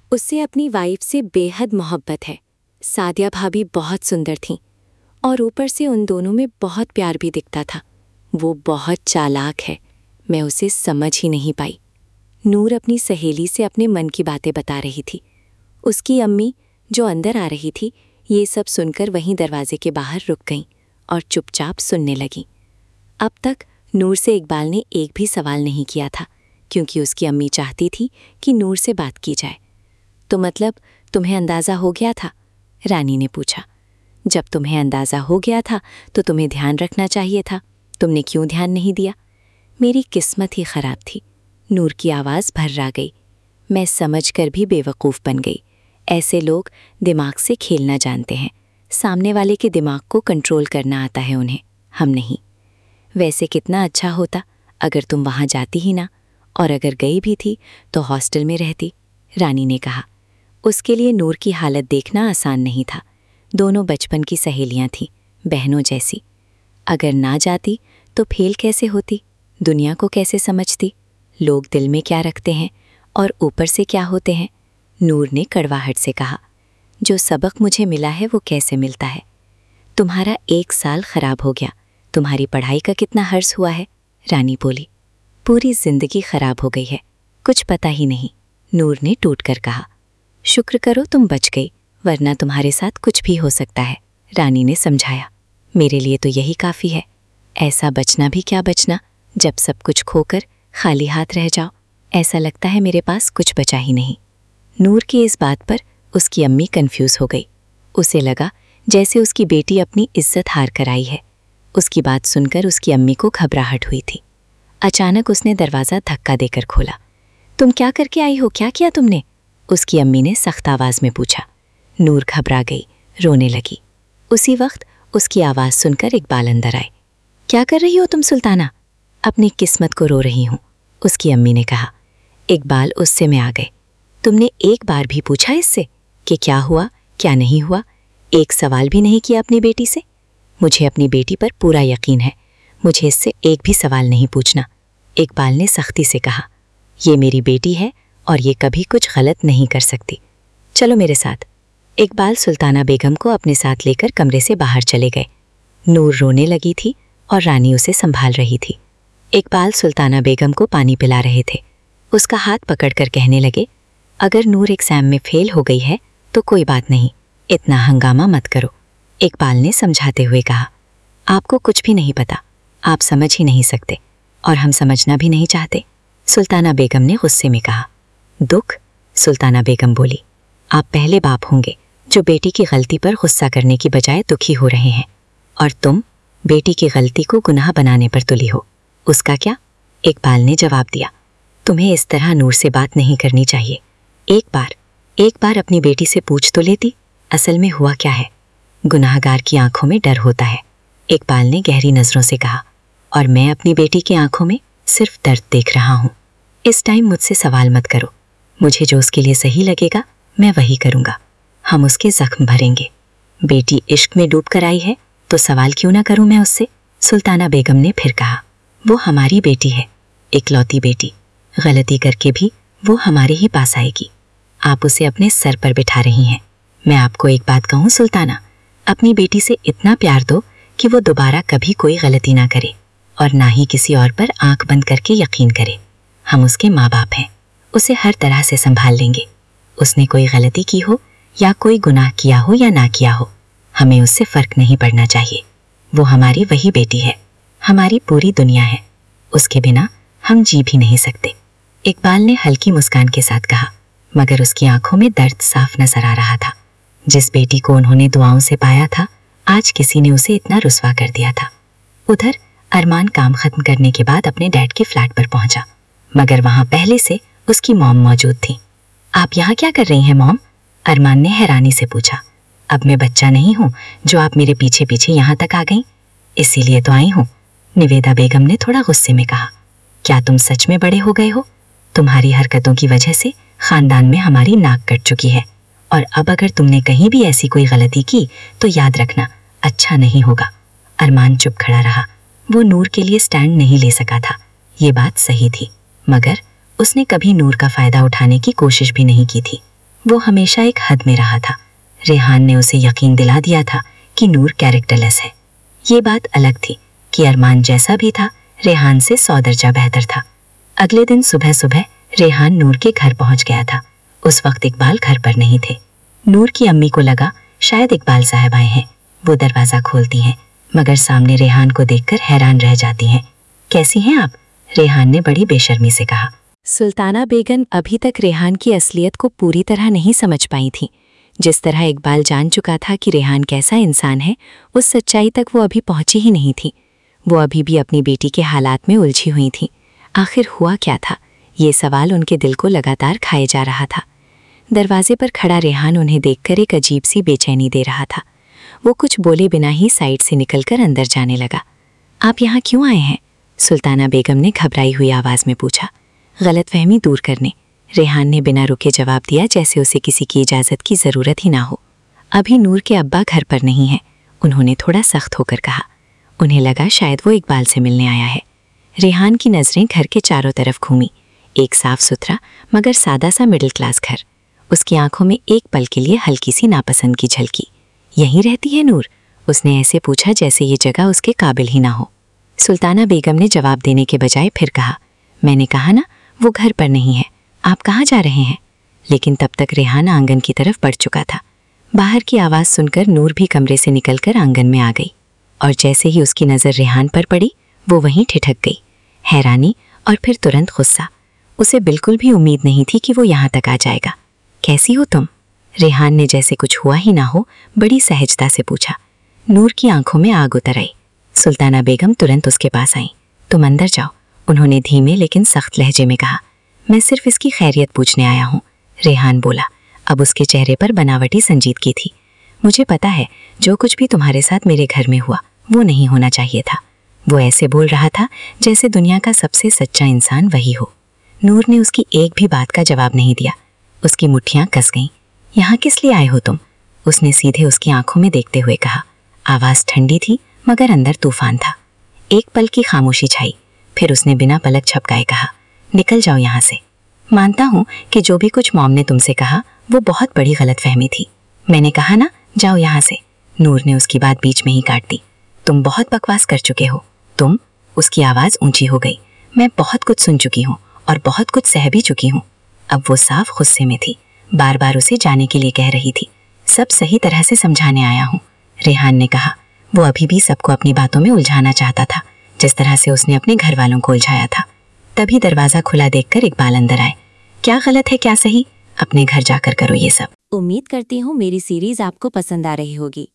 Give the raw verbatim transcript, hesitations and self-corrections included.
उससे अपनी वाइफ से बेहद मोहब्बत है। सादिया भाभी बहुत सुंदर थीं और ऊपर से उन दोनों में बहुत प्यार भी दिखता था। वो बहुत चालाक है, मैं उसे समझ ही नहीं पाई। नूर अपनी सहेली से अपने मन की बातें बता रही थी। उसकी अम्मी जो अंदर आ रही थी, ये सब सुनकर वहीं दरवाजे के बाहर रुक गईं और चुपचाप सुनने लगीं। अब तक नूर से इकबाल ने एक भी सवाल नहीं किया था, क्योंकि उसकी अम्मी चाहती थी कि नूर से बात की जाए। तो मतलब तुम्हें अंदाज़ा हो गया था? रानी ने पूछा। जब तुम्हें अंदाज़ा हो गया था तो तुम्हें ध्यान रखना चाहिए था। तुमने क्यों ध्यान नहीं दिया? मेरी किस्मत ही ख़राब थी। नूर की आवाज़ भर्रा गई। मैं समझकर भी बेवकूफ़ बन गई। ऐसे लोग दिमाग से खेलना जानते हैं। सामने वाले के दिमाग को कंट्रोल करना आता है उन्हें, हम नहीं। वैसे कितना अच्छा होता अगर तुम वहाँ जाती ही ना, और अगर गई भी थी तो हॉस्टल में रहती, रानी ने कहा। उसके लिए नूर की हालत देखना आसान नहीं था। दोनों बचपन की सहेलियां थीं, बहनों जैसी। अगर ना जाती तो फेल कैसे होती, दुनिया को कैसे समझती, लोग दिल में क्या रखते हैं और ऊपर से क्या होते हैं। नूर ने कड़वाहट से कहा, जो सबक मुझे मिला है वो कैसे मिलता है? तुम्हारा एक साल खराब हो गया, तुम्हारी पढ़ाई का कितना हर्ष हुआ है? रानी बोली। पूरी जिंदगी खराब हो गई है, कुछ पता ही नहीं, नूर ने टूट कर कहा। शुक्र करो तुम बच गई, वरना तुम्हारे साथ कुछ भी हो सकता है, रानी ने समझाया। मेरे लिए तो यही काफ़ी है। ऐसा बचना भी क्या बचना, जब सब कुछ खोकर खाली हाथ रह जाओ। ऐसा लगता है मेरे पास कुछ बचा ही नहीं। नूर की इस बात पर उसकी अम्मी कंफ्यूज हो गई। उसे लगा जैसे उसकी बेटी अपनी इज्जत हार कर आई है। उसकी बात सुनकर उसकी अम्मी को घबराहट हुई थी। अचानक उसने दरवाज़ा धक्का देकर खोला। तुम क्या करके आई हो, क्या किया तुमने? उसकी अम्मी ने सख्त आवाज़ में पूछा। नूर घबरा गई, रोने लगी। उसी वक्त उसकी आवाज़ सुनकर इकबाल अंदर आए। क्या कर रही हो तुम सुल्ताना? अपनी किस्मत को रो रही हूँ, उसकी अम्मी ने कहा। इकबाल उससे में आ गए। तुमने एक बार भी पूछा इससे कि क्या हुआ क्या नहीं हुआ? एक सवाल भी नहीं किया अपनी बेटी से? मुझे अपनी बेटी पर पूरा यकीन है, मुझे इससे एक भी सवाल नहीं पूछना, इकबाल ने सख्ती से कहा। ये मेरी बेटी है और ये कभी कुछ गलत नहीं कर सकती। चलो मेरे साथ। इकबाल सुल्ताना बेगम को अपने साथ लेकर कमरे से बाहर चले गए। नूर रोने लगी थी और रानी उसे संभाल रही थी। इकबाल सुल्ताना बेगम को पानी पिला रहे थे। उसका हाथ पकड़कर कहने लगे, अगर नूर एग्जाम में फेल हो गई है तो कोई बात नहीं, इतना हंगामा मत करो। इकबाल ने समझाते हुए कहा, आपको कुछ भी नहीं पता, आप समझ ही नहीं सकते और हम समझना भी नहीं चाहते, सुल्ताना बेगम ने गुस्से में कहा। दुख? सुल्ताना बेगम बोली, आप पहले बाप होंगे जो बेटी की गलती पर गुस्सा करने की बजाय दुखी हो रहे हैं, और तुम बेटी की गलती को गुनाह बनाने पर तुली हो। उसका क्या? इकबाल ने जवाब दिया, तुम्हें इस तरह नूर से बात नहीं करनी चाहिए। एक बार एक बार अपनी बेटी से पूछ तो लेती, असल में हुआ क्या है? गुनाहगार की आंखों में डर होता है, इकबाल ने गहरी नजरों से कहा, और मैं अपनी बेटी की आंखों में सिर्फ दर्द देख रहा हूँ। इस टाइम मुझसे सवाल मत करो, मुझे जो उसके लिए सही लगेगा मैं वही करूँगा। हम उसके जख्म भरेंगे। बेटी इश्क में डूब कर आई है तो सवाल क्यों ना करूँ मैं उससे? सुल्ताना बेगम ने फिर कहा, वो हमारी बेटी है, इकलौती बेटी, गलती करके भी वो हमारे ही पास आएगी। आप उसे अपने सर पर बिठा रही हैं। मैं आपको एक बात कहूँ सुल्ताना, अपनी बेटी से इतना प्यार दो कि वो दोबारा कभी कोई गलती ना करे और ना ही किसी और पर आंख बंद करके यकीन करे। हम उसके माँ बाप हैं, उसे हर तरह से संभाल लेंगे। उसने कोई गलती की हो या कोई गुनाह किया हो या ना किया हो, हमें उससे फर्क नहीं पड़ना चाहिए। वो हमारी वही बेटी है, हमारी पूरी दुनिया है, उसके बिना हम जी भी नहीं सकते, इकबाल ने हल्की मुस्कान के साथ कहा, मगर उसकी आंखों में दर्द साफ नजर आ रहा था। जिस बेटी को उन्होंने दुआओं से पाया था, आज किसी ने उसे इतना रुस्वा कर दिया था। उधर अरमान काम खत्म करने के बाद अपने डैड के फ्लैट पर पहुंचा, मगर वहां पहले से उसकी मॉम मौजूद थी। आप यहाँ क्या कर रही हैं मॉम? अरमान ने हैरानी से पूछा। अब मैं बच्चा नहीं हूँ जो आप मेरे पीछे पीछे यहाँ तक आ गई, इसीलिए तो आई हूँ, निवेदा बेगम ने थोड़ा गुस्से में कहा। क्या तुम सच में बड़े हो गए हो? तुम्हारी हरकतों की वजह से खानदान में हमारी नाक कट चुकी है, और अब अगर तुमने कहीं भी ऐसी कोई गलती की तो याद रखना अच्छा नहीं होगा। अरमान चुप खड़ा रहा। वो नूर के लिए स्टैंड नहीं ले सका था, ये बात सही थी, मगर उसने कभी नूर का फायदा उठाने की कोशिश भी नहीं की थी। वो हमेशा एक हद में रहा था। रेहान ने उसे यकीन दिला दिया था कि नूर कैरेक्टरलेस है। ये बात अलग थी कि अरमान जैसा भी था, रेहान से सौ दर्जा बेहतर था। अगले दिन सुबह सुबह रेहान नूर के घर पहुंच गया था। उस वक्त इकबाल घर पर नहीं थे। नूर की अम्मी को लगा शायद इकबाल साहब आए हैं। वो दरवाज़ा खोलती हैं, मगर सामने रेहान को देखकर हैरान रह जाती हैं। कैसी हैं आप? रेहान ने बड़ी बेशर्मी से कहा। सुल्ताना बेगम अभी तक रेहान की असलियत को पूरी तरह नहीं समझ पाई थी। जिस तरह इकबाल जान चुका था कि रेहान कैसा इंसान है, उस सच्चाई तक वो अभी पहुंची ही नहीं थी। वो अभी भी अपनी बेटी के हालात में उलझी हुई थी। आखिर हुआ क्या था? ये सवाल उनके दिल को लगातार खाए जा रहा था। दरवाजे पर खड़ा रेहान उन्हें देखकर एक अजीब सी बेचैनी दे रहा था। वो कुछ बोले बिना ही साइड से निकलकर अंदर जाने लगा। आप यहाँ क्यों आए हैं? सुल्ताना बेगम ने घबराई हुई आवाज़ में पूछा, गलतफहमी दूर करने। रेहान ने बिना रुके जवाब दिया, जैसे उसे किसी की इजाज़त की ज़रूरत ही ना हो। अभी नूर के अब्बा घर पर नहीं हैं, उन्होंने थोड़ा सख्त होकर कहा। उन्हें लगा शायद वो इकबाल से मिलने आया है। रेहान की नज़रें घर के चारों तरफ घूमी। एक साफ सुथरा मगर सादा सा मिडिल क्लास घर। उसकी आंखों में एक पल के लिए हल्की सी नापसंद की झलकी। यहीं रहती है नूर? उसने ऐसे पूछा जैसे ये जगह उसके काबिल ही ना हो। सुल्ताना बेगम ने जवाब देने के बजाय फिर कहा, मैंने कहा ना वो घर पर नहीं है। आप कहाँ जा रहे हैं? लेकिन तब तक रेहान आंगन की तरफ बढ़ चुका था। बाहर की आवाज़ सुनकर नूर भी कमरे से निकलकर आंगन में आ गई, और जैसे ही उसकी नज़र रेहान पर पड़ी, वो वहीं ठिठक गई। हैरानी और फिर तुरंत गुस्सा। उसे बिल्कुल भी उम्मीद नहीं थी कि वो यहाँ तक आ जाएगा। कैसी हो तुम? रेहान ने जैसे कुछ हुआ ही ना हो बड़ी सहजता से पूछा। नूर की आंखों में आग उतर आई। सुल्ताना बेगम तुरंत उसके पास आई। तुम अंदर जाओ, उन्होंने धीमे लेकिन सख्त लहजे में कहा। मैं सिर्फ इसकी खैरियत पूछने आया हूँ, रेहान बोला। अब उसके चेहरे पर बनावटी संजीदगी थी। मुझे पता है जो कुछ भी तुम्हारे साथ मेरे घर में हुआ वो नहीं होना चाहिए था। वो ऐसे बोल रहा था जैसे दुनिया का सबसे सच्चा इंसान वही हो। नूर ने उसकी एक भी बात का जवाब नहीं दिया। उसकी मुट्ठियां कस गईं। यहाँ किस लिए आए हो तुम? उसने सीधे उसकी आंखों में देखते हुए कहा। आवाज़ ठंडी थी मगर अंदर तूफान था। एक पल की खामोशी छाई, फिर उसने बिना पलक झपकाए कहा, निकल जाओ यहाँ से। मानता हूँ कि जो भी कुछ मॉम ने तुमसे कहा वो बहुत बड़ी गलतफहमी थी। मैंने कहा ना, जाओ यहाँ से। नूर ने उसकी बात बीच में ही काट दी। तुम बहुत बकवास कर चुके हो। तुम? उसकी आवाज़ ऊंची हो गई। मैं बहुत कुछ सुन चुकी हूँ और बहुत कुछ सह भी चुकी हूँ। अब वो साफ गुस्से में थी, बार बार उसे जाने के लिए कह रही थी। सब सही तरह से समझाने आया हूँ, रेहान ने कहा। वो अभी भी सबको अपनी बातों में उलझाना चाहता था, जिस तरह से उसने अपने घर वालों को उलझाया था। तभी दरवाज़ा खुला देखकर इकबाल अंदर आए। क्या गलत है क्या सही, अपने घर जाकर करो ये सब। उम्मीद करती हूँ मेरी सीरीज आपको पसंद आ रही होगी।